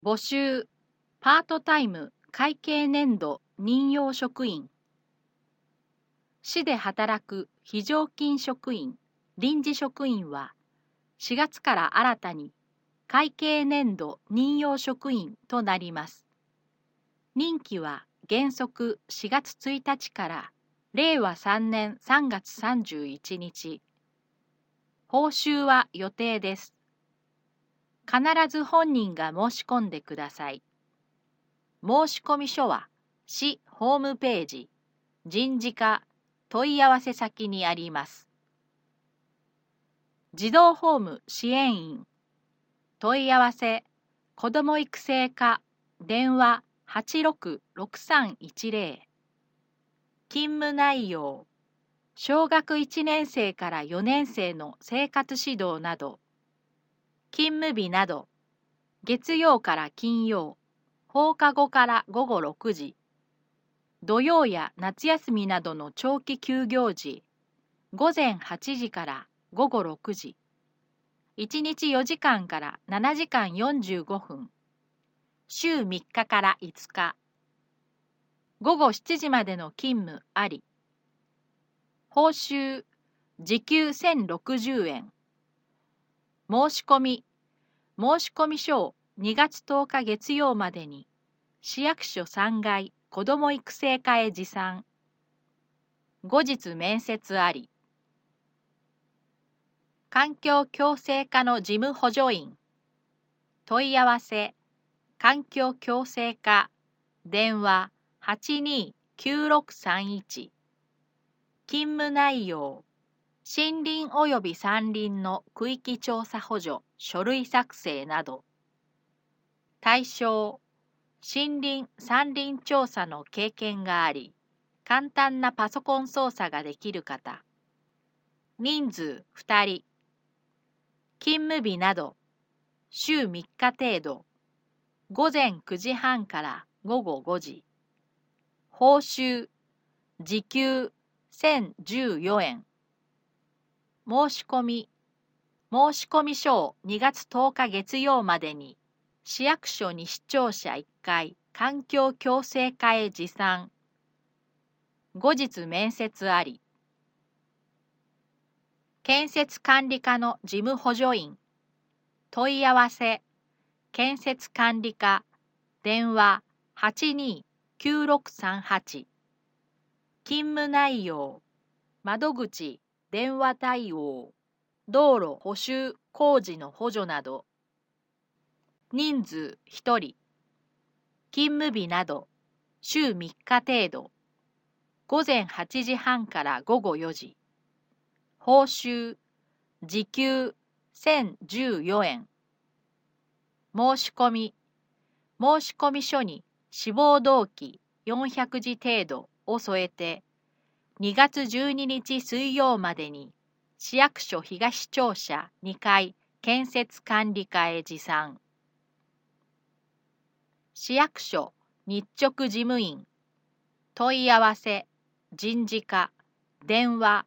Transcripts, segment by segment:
募集、パートタイム会計年度任用職員。市で働く非常勤職員、臨時職員は、4月から新たに会計年度任用職員となります。任期は原則4月1日から令和3年3月31日。報酬は予定です。必ず本人が申し込んでください。申込書は市ホームページ、人事課問い合わせ先にあります。児童ホーム支援員問い合わせ子ども育成課電話866310。勤務内容小学1年生から4年生の生活指導など。勤務日など月曜から金曜、放課後から午後6時、土曜や夏休みなどの長期休業時、午前8時から午後6時、1日4時間から7時間45分、週3日から5日、午後7時までの勤務あり。報酬、時給1060円。申込書を2月10日月曜までに、市役所3階子ども育成課へ持参。後日面接あり。環境共生課の事務補助員。問い合わせ、環境共生課、電話829631。勤務内容、森林及び山林の区域調査補助、書類作成など。対象、森林・山林調査の経験があり、簡単なパソコン操作ができる方。人数2人。勤務日など、週3日程度。午前9時半から午後5時。報酬、時給1014円。申込書を2月10日月曜までに、市役所西庁舎1階環境共生課へ持参。後日面接あり。建設管理課の事務補助員。問い合わせ、建設管理課、電話829638。勤務内容、窓口、電話対応、道路補修工事の補助など。人数1人。勤務日など、週3日程度。午前8時半から午後4時。報酬、時給1014円。申込書に志望動機400字程度を添えて、2月12日水曜までに市役所東庁舎2階建設管理課へ持参。市役所日直事務員。問い合わせ、人事課、電話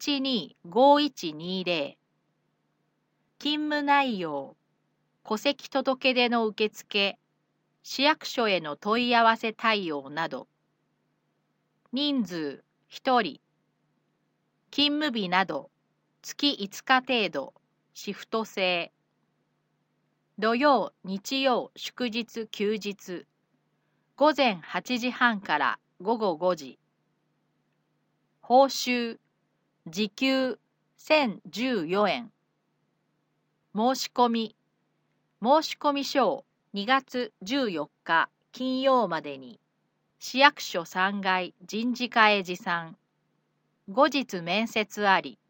825120。勤務内容、戸籍届出の受付、市役所への問い合わせ対応など。人数1人。勤務日など、月5日程度、シフト制。土曜、日曜、祝日、休日。午前8時半から午後5時。報酬、時給1014円。申込書を2月14日金曜までに、市役所3階人事課へ持参。後日面接あり。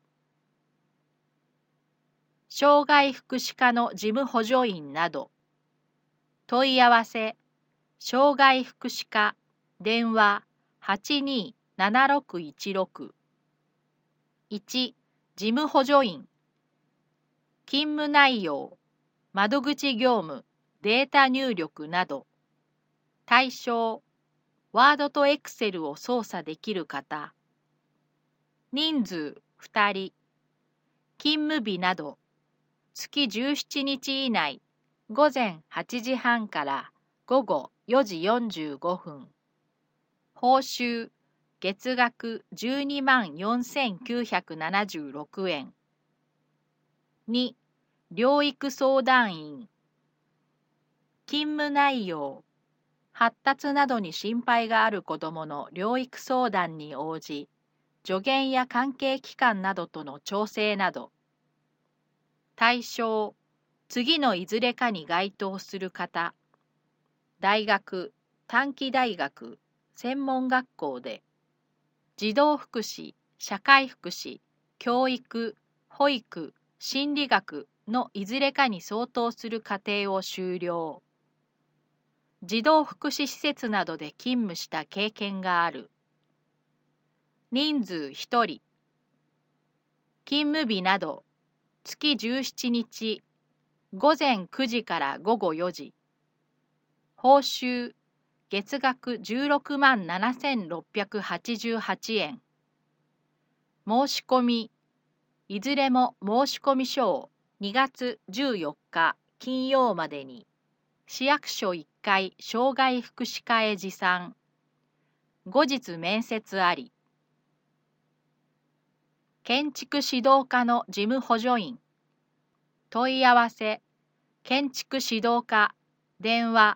障害福祉課の事務補助員など。問い合わせ、障害福祉課、電話827616。1、事務補助員。勤務内容、窓口業務、データ入力など。対象、ワードとエクセルを操作できる方。人数2人。勤務日など、月17日以内、 午前8時半から午後4時45分。報酬、月額12万4976円。2、療育相談員。勤務内容、発達などに心配がある子どもの療育相談に応じ、助言や関係機関などとの調整など。対象、次のいずれかに該当する方。大学、短期大学、専門学校で、児童福祉、社会福祉、教育、保育、心理学のいずれかに相当する課程を修了。児童福祉施設などで勤務した経験がある。人数1人。勤務日など、月17日、午前9時から午後4時。報酬、月額16万7688円。申し込み、いずれも申込書を2月14日金曜までに、市役所1階障害福祉課へ持参。後日面接あり。建築指導課の事務補助員。問い合わせ、建築指導課、電話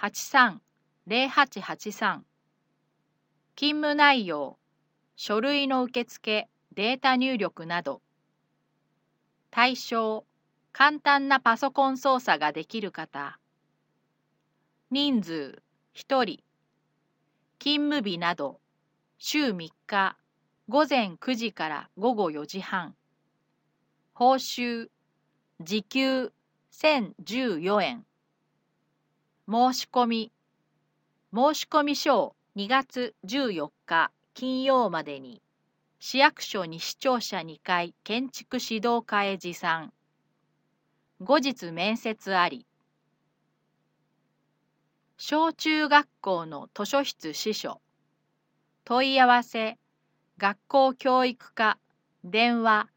83-0883。勤務内容、書類の受付、データ入力など。対象、簡単なパソコン操作ができる方。人数、1人。勤務日など、週3日、午前9時から午後4時半。報酬、時給1014円。申し込み、申込書を2月14日金曜までに、市役所西庁舎2階建築指導課へ持参。後日面接あり。小中学校の図書室司書。問い合わせ、学校教育課、電話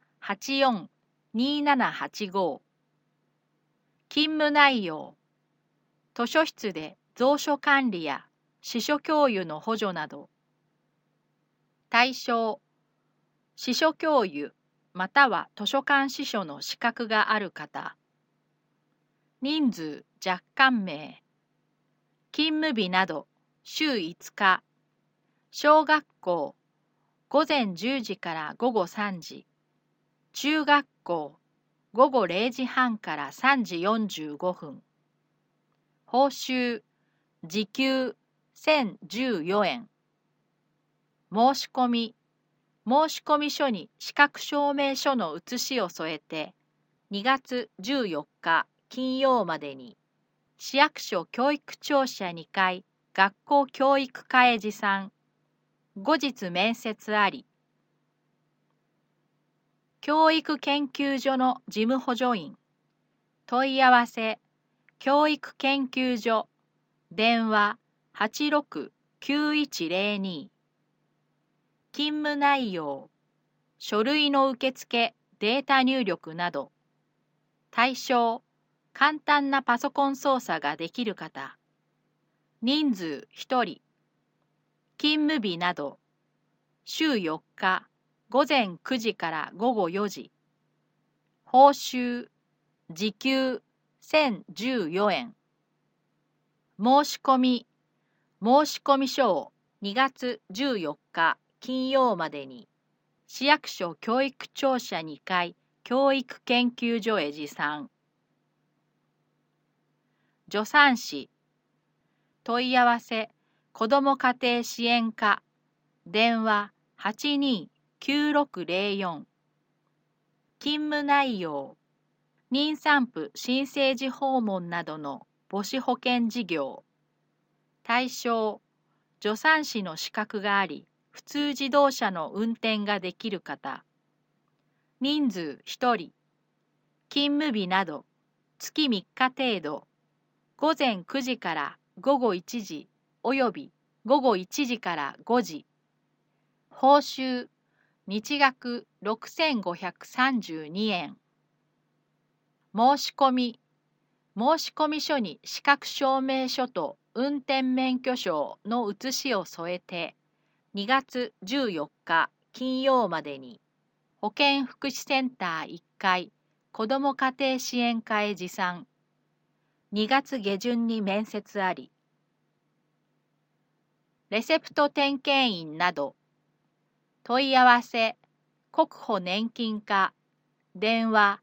84-2785。勤務内容、図書室で蔵書管理や司書教諭の補助など。対象、司書教諭または図書館司書の資格がある方。人数若干名。勤務日など週5日。小学校午前10時から午後3時。中学校午後0時半から3時45分。報酬、時給1014円。申し込み、申込書に資格証明書の写しを添えて、2月14日金曜までに、市役所教育庁舎2階学校教育課へ持参。後日面接あり。教育研究所の事務補助員。問い合わせ、教育研究所、電話86-9102。勤務内容、書類の受付、データ入力など。対象、簡単なパソコン操作ができる方。人数1人。勤務日など、週4日、午前9時から午後4時。報酬、時給1014円。申し込み、申込書を2月14日金曜までに、市役所教育庁舎2階教育研究所へ持参。助産師。問い合わせ、子ども家庭支援課、電話82-9604。勤務内容、妊産婦新生児訪問などの母子保健事業。対象、助産師の資格があり、普通自動車の運転ができる方。人数1人。勤務日など、月3日程度。午前9時から午後1時および午後1時から5時。報酬、日額6532円。申し込み、申申込書に資格証明書と運転免許証の写しを添えて、2月14日金曜までに、保健福祉センター1階子ども家庭支援課へ持参。2月下旬に面接あり。レセプト点検員など、問い合わせ、国保年金課、電話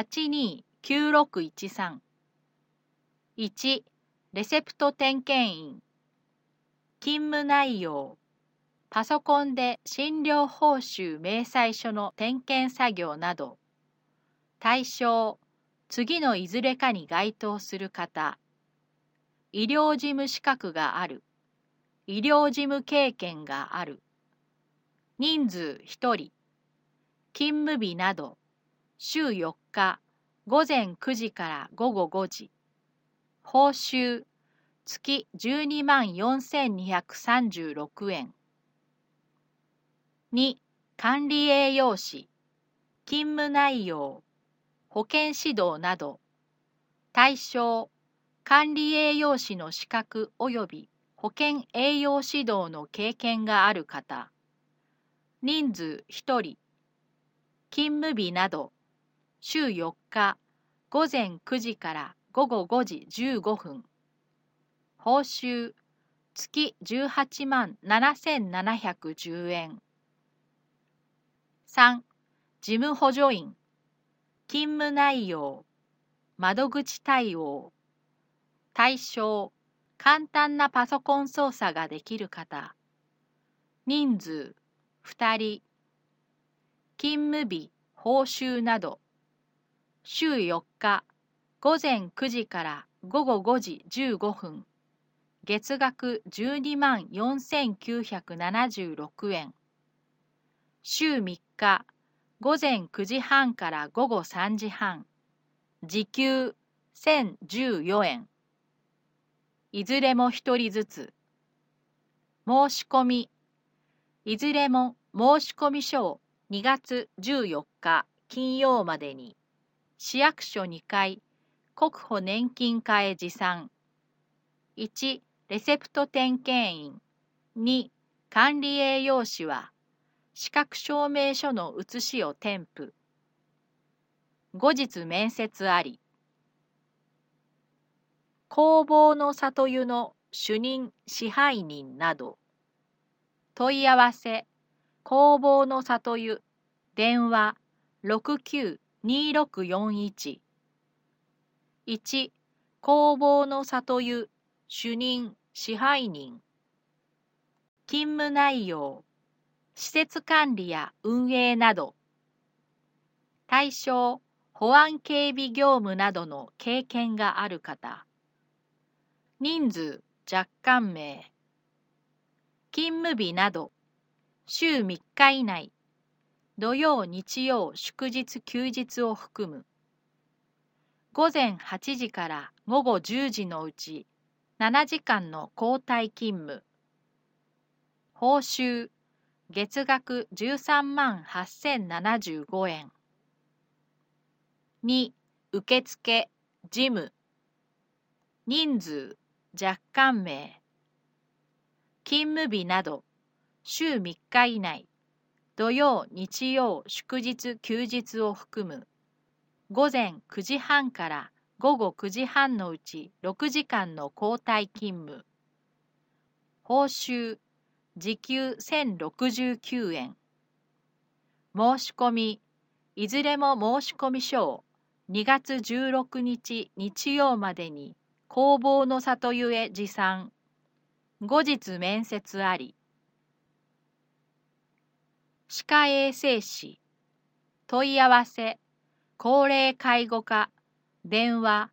829613。1、レセプト点検員。勤務内容。パソコンで診療報酬明細書の点検作業など。対象、次のいずれかに該当する方。医療事務資格がある。医療事務経験がある。人数1人。勤務日など、週4日、午前9時から午後5時。報酬、月12万4236円。2、管理栄養士。勤務内容、保健指導など。対象、管理栄養士の資格及び保健栄養指導の経験がある方。人数1人。勤務日など、週4日、午前9時から午後5時15分。報酬、月18万7710円。3、事務補助員。勤務内容、窓口対応。対象、簡単なパソコン操作ができる方。人数、2人。勤務日、報酬など。週4日、午前9時から午後5時15分。月額12万4976円。週3日、午前9時半から午後3時半。時給1014円。いずれも1人ずつ。申し込み。いずれも申込書を2月14日金曜までに、市役所2階、国保年金課へ持参。1、レセプト点検員。2、管理栄養士は、資格証明書の写しを添付。後日面接あり。工房の里湯の主任支配人など。問い合わせ、工房の里湯、電話692641。1、工房の里湯、主任支配人。勤務内容、施設管理や運営など。対象、保安警備業務などの経験がある方。人数、若干名。勤務日など、週3日以内、土曜、日曜、祝日、休日を含む。午前8時から午後10時のうち、7時間の交代勤務。報酬、月額13万8075円。2、受付、事務。人数、若干名。勤務日など、週3日以内、土曜、日曜、祝日、休日を含む。午前9時半から午後9時半のうち6時間の交代勤務。報酬、時給1069円。申し込み、いずれも申込書を2月16日日曜までに工房の里湯へ持参。後日面接あり。歯科衛生士。問い合わせ、高齢介護課、電話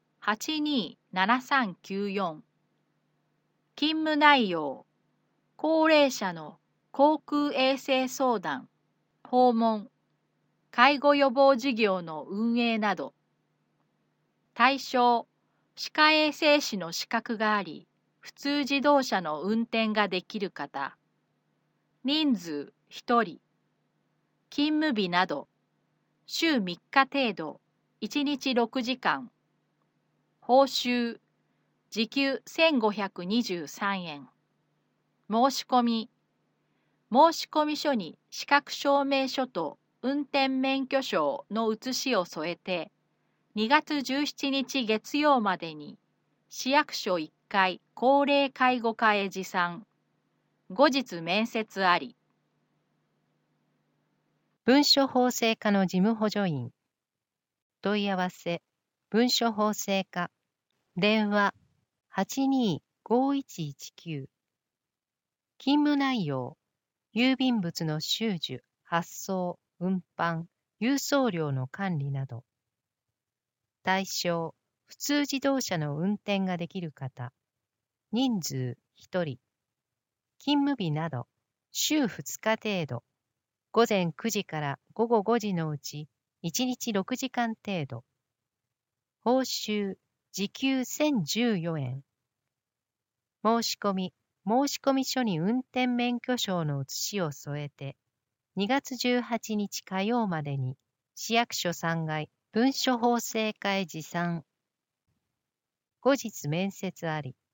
827394。勤務内容、高齢者の口腔衛生相談、訪問、介護予防事業の運営など。対象、歯科衛生士の資格があり、普通自動車の運転ができる方。人数1人。勤務日など、週3日程度、1日6時間。 報酬、時給1523円。申し込み、申込書に資格証明書と運転免許証の写しを添えて、2月17日月曜までに市役所1階高齢介護課へ持参。後日面接あり。 文書法制課の事務補助員。問い合わせ、文書法制課。電話、82-5119。勤務内容、郵便物の収受、発送、運搬、郵送料の管理など。対象、普通自動車の運転ができる方。人数、1人。勤務日など、週2日程度。午前9時から午後5時のうち、1日6時間程度。報酬、時給1014円。申し込み書に運転免許証の写しを添えて、2月18日火曜までに、市役所3階文書法制課へ持参。後日面接あり。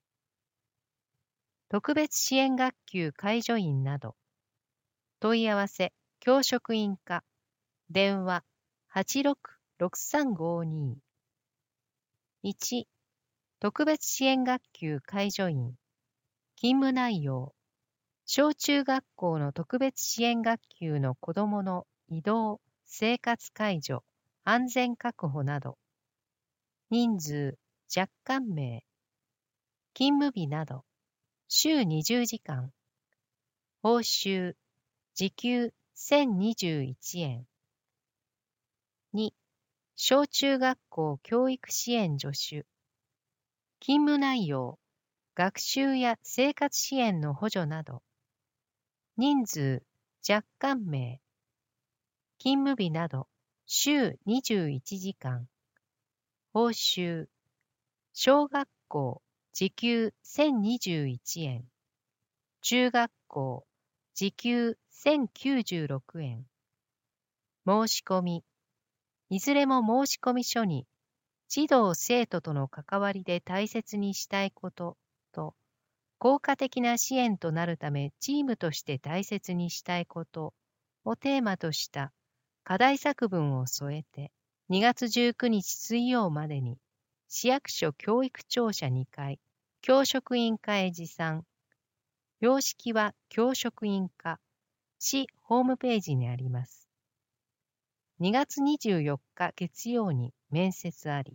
特別支援学級介助員など。問い合わせ、教職員課。電話、86-6352。1、特別支援学級介助員。勤務内容。小中学校の特別支援学級の子どもの移動、生活介助、安全確保など。人数、若干名。勤務日など。週20時間。報酬、時給1021円。2、小中学校教育支援助手。勤務内容、学習や生活支援の補助など。人数、若干名。勤務日など、週21時間。報酬、小学校、時給1021円。中学校、時給1096円。申し込み。いずれも申込書に、児童生徒との関わりで大切にしたいことと、効果的な支援となるためチームとして大切にしたいことをテーマとした課題作文を添えて、2月19日水曜までに、市役所教育庁舎2階、教職員課へ持参。様式は教職員課、市ホームページにあります。2月24日月曜に面接あり。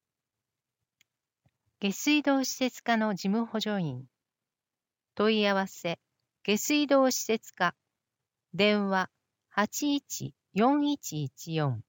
下水道施設課の事務補助員。問い合わせ、下水道施設課。電話、81-4114。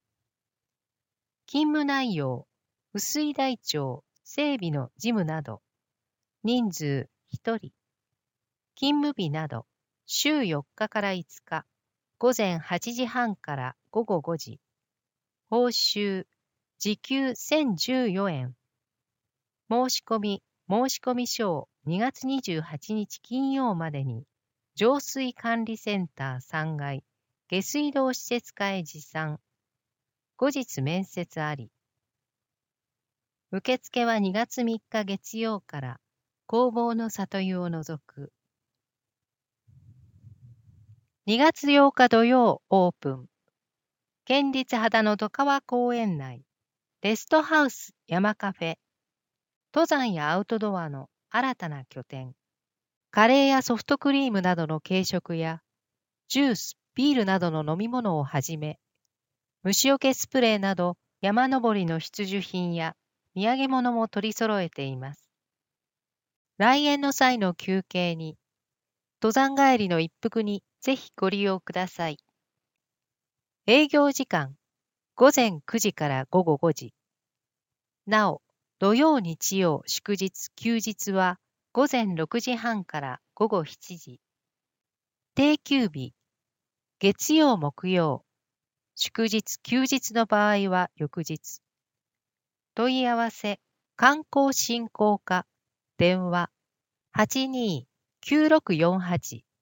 勤務内容、雨水台帳、整備の事務など。人数1人。勤務日など、週4日から5日。午前8時半から午後5時。報酬、時給1014円。申し込み書を2月28日金曜までに、浄水管理センター3階、下水道施設課へ持参。後日面接あり。受付は2月3日月曜から工房の里湯を除く。2月8日土曜オープン。県立秦野戸川公園内、レストハウス山カフェ。登山やアウトドアの新たな拠点。カレーやソフトクリームなどの軽食や、ジュース、ビールなどの飲み物をはじめ、虫除けスプレーなど山登りの必需品や土産物も取り揃えています。来園の際の休憩に、登山帰りの一服にぜひご利用ください。営業時間、午前9時から午後5時。なお、土曜日曜祝日休日は午前6時半から午後7時。定休日、月曜木曜、祝日休日の場合は翌日。問い合わせ、観光振興課、電話、82-9648